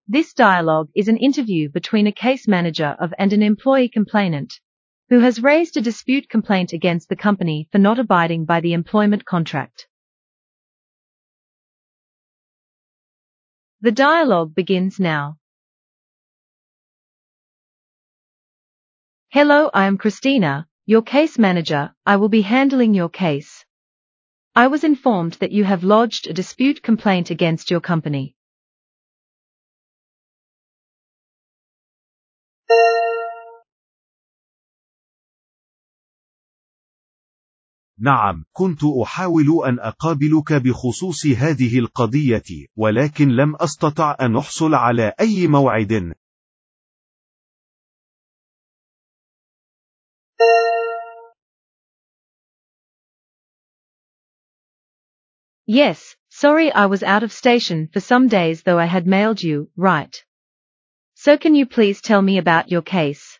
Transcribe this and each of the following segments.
This dialogue is an interview between a case manager and an employee complainant, who has raised a dispute complaint against the company for not abiding by the employment contract. The dialogue begins now. Hello, I am Christina, your case manager. I will be handling your case. I was informed that you have lodged a dispute complaint against your company. نعم، كنت أحاول أن أقابلك بخصوص هذه القضية، ولكن لم أستطع أن أحصل على أي موعد. Yes, sorry, I was out of station for some days, though I had mailed you, right? So can you please tell me about your case?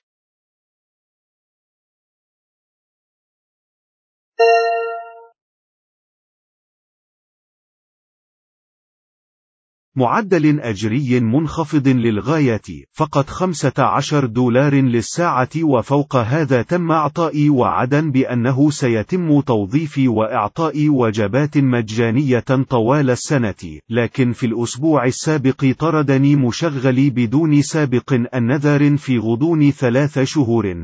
معدل أجري منخفض للغاية، فقط $15 للساعة، وفوق هذا تم إعطائي وعدا بأنه سيتم توظيفي وإعطائي وجبات مجانية طوال السنة، لكن في الأسبوع السابق طردني مشغلي بدون سابق النذر في غضون 3 شهور.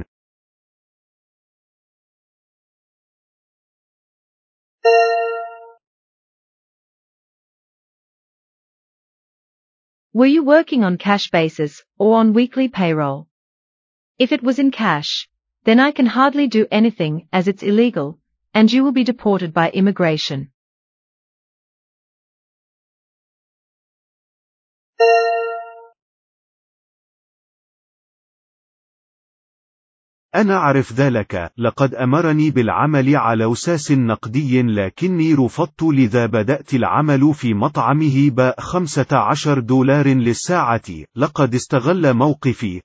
Were you working on cash basis or on weekly payroll? If it was in cash, then I can hardly do anything as it's illegal, and you will be deported by immigration. أنا أعرف ذلك، لقد أمرني بالعمل على أساس نقدي لكني رفضت، لذا بدأت العمل في مطعمه $15 للساعة. لقد استغل موقفي.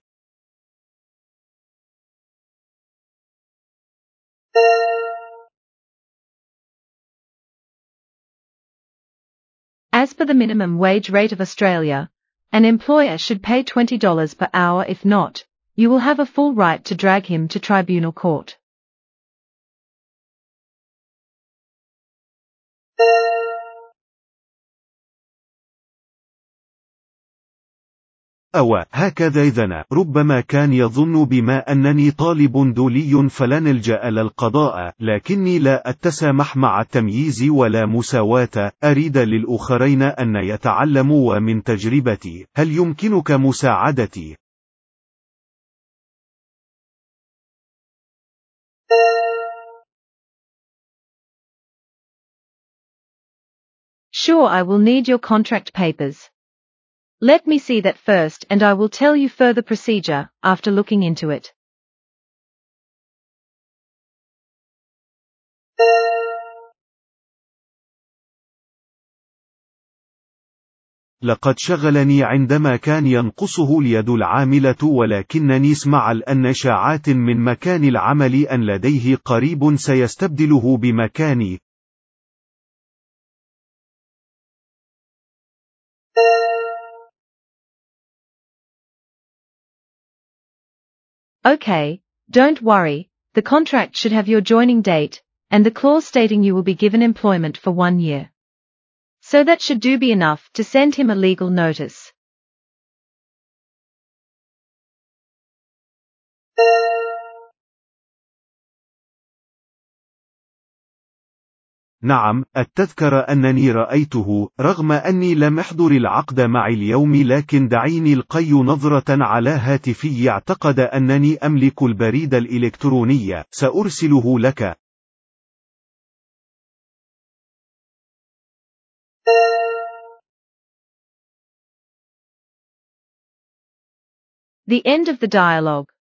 As per the minimum wage rate of Australia, an employer should pay $20 per hour. If not, you will have a full right to drag him to tribunal court. هكذا إذن ربما كان يظن بما أنني طالب دولي فلن ألجأ للقضاء، لكني لا أتسامح مع التمييز ولا مساواة. أريد للآخرين أن يتعلموا ومن تجربتي. هل يمكنك مساعدتي؟ Sure, I will need your contract papers. Let me see that first, and I will tell you further procedure after looking into it. لقد شغلني عندما كان ينقصه اليد العاملة، ولكنني اسمع الآن إشاعات من مكان العمل أن لديه قريب سيستبدله بمكاني. Okay, don't worry, the contract should have your joining date, and the clause stating you will be given employment for 1 year. So that should be enough to send him a legal notice. نعم، أتذكر أنني رأيته، رغم أني لم أحضر العقد معي اليوم، لكن دعيني القي نظرة على هاتفي. اعتقد أنني أملك البريد الإلكتروني، سأرسله لك. The end of the dialogue.